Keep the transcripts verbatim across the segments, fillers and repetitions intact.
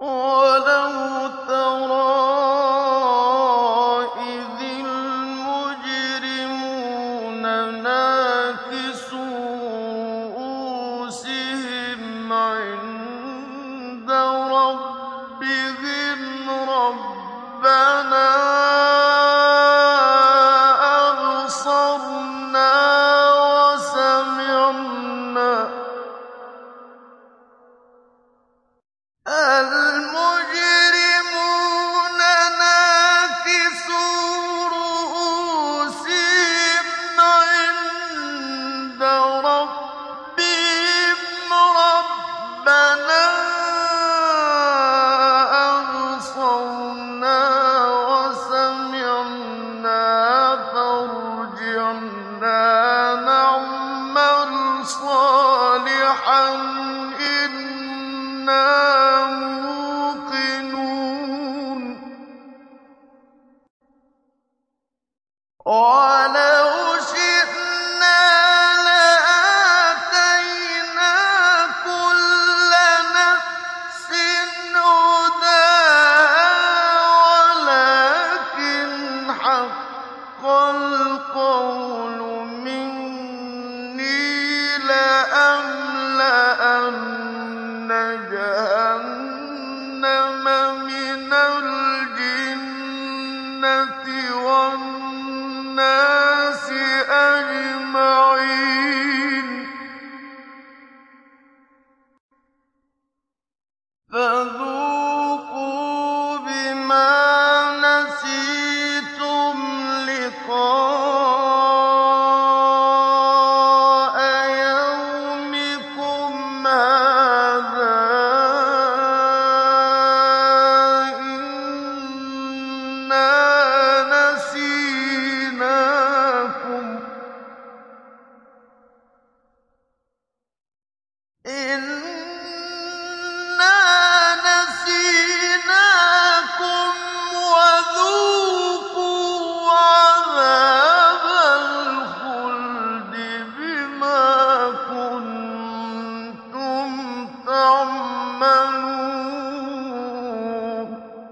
وَلَوْ تَرَىٰ إِذِ الْمُجْرِمُونَ نَاكِسُو رُءُوسِهِمْ عِندَ رَبِّهِمْ رَبَّنَا أَبْصَرْنَا وَسَمِعْنَا. الْمُجْرِمُونَ نَاكِسُو رُءُوسِهِمْ عِندَ رَبِّهِمْ رَبَّنَا أَبْصَرْنَا وَسَمِعْنَا فَارْجِعْنَا نَعْمَلْ صَالِحًا إِنَّا مُوقِنُونَ. وَلَوْ شِئْنَا لَآتَيْنَا كُلَّ نَفْسٍ هُدَاهَا وَلَٰكِنْ حَقَّ الْقَوْلُ مِنِّي لَأَمْلَأَنَّ جَهَنَّمَ مِنَ الْجِنَّةِ وَالنَّاسِ أَجْمَعِينَ. فَذُوقُوا بِمَا نَسِيتُمْ لِقَاءَ يَوْمِكُمْ هَٰذَا إِنَّا نَسِينَاكُمْ وَذُوقُوا عَذَابَ الْخُلْدِ بِمَا كُنتُمْ تَعْمَلُونَ.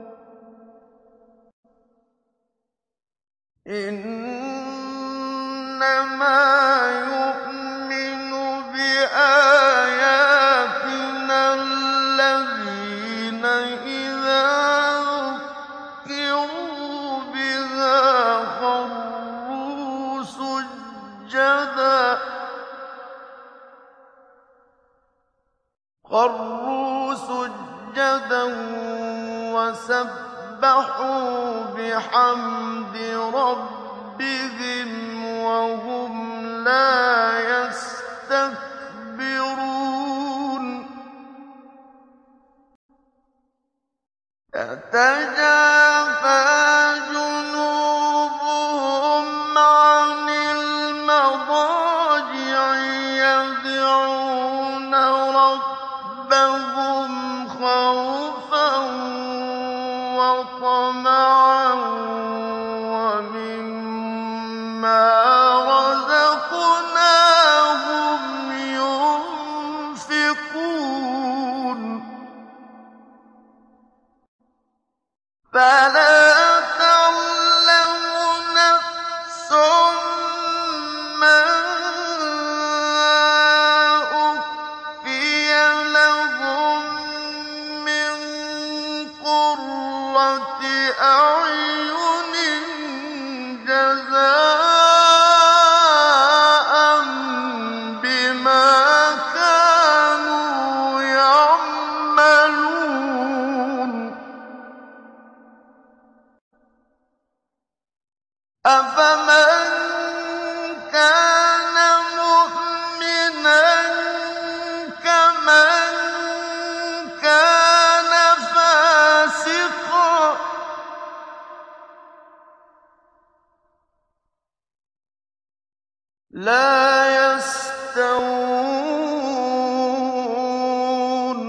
إِنَّمَا يُؤْمِنُ بِآيَاتِنَا الَّذِينَ إِذَا ذُكِّرُوا بِهَا خَرُّوا سُجَّدًا وَسَبَّحُوا بِحَمْدِ رَبِّهِمْ وَهُمْ لَا يَسْتَكْبِرُونَ. تَتَجَافَىٰ جُنُوبُهُمْ عَنِ الْمَضَاجِعِ يَدْعُونَ رَبَّهُمْ خَوْفًا وَطَمَعًا وَمِمَّا رَزَقْنَاهُمْ يُنفِقُونَ. فَلَا تَعْلَمُ نَفْسٌ مَّا أُخْفِيَ لَهُم مِّن قُرَّةِ أَعْيُنٍ جَزَاءً بِمَا كَانُوا يَعْمَلُونَ. أَفَمَن كَانَ مُؤْمِنًا كَمَن كَانَ فَاسِقًا ۚ لَّا يَسْتَوُونَ.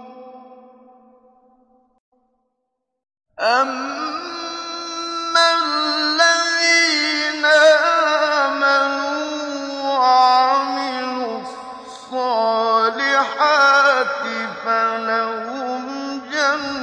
أَمَّا الَّذِينَ آمَنُوا وَعَمِلُوا الصَّالِحَاتِ فَلَهُمْ جَنَّاتُ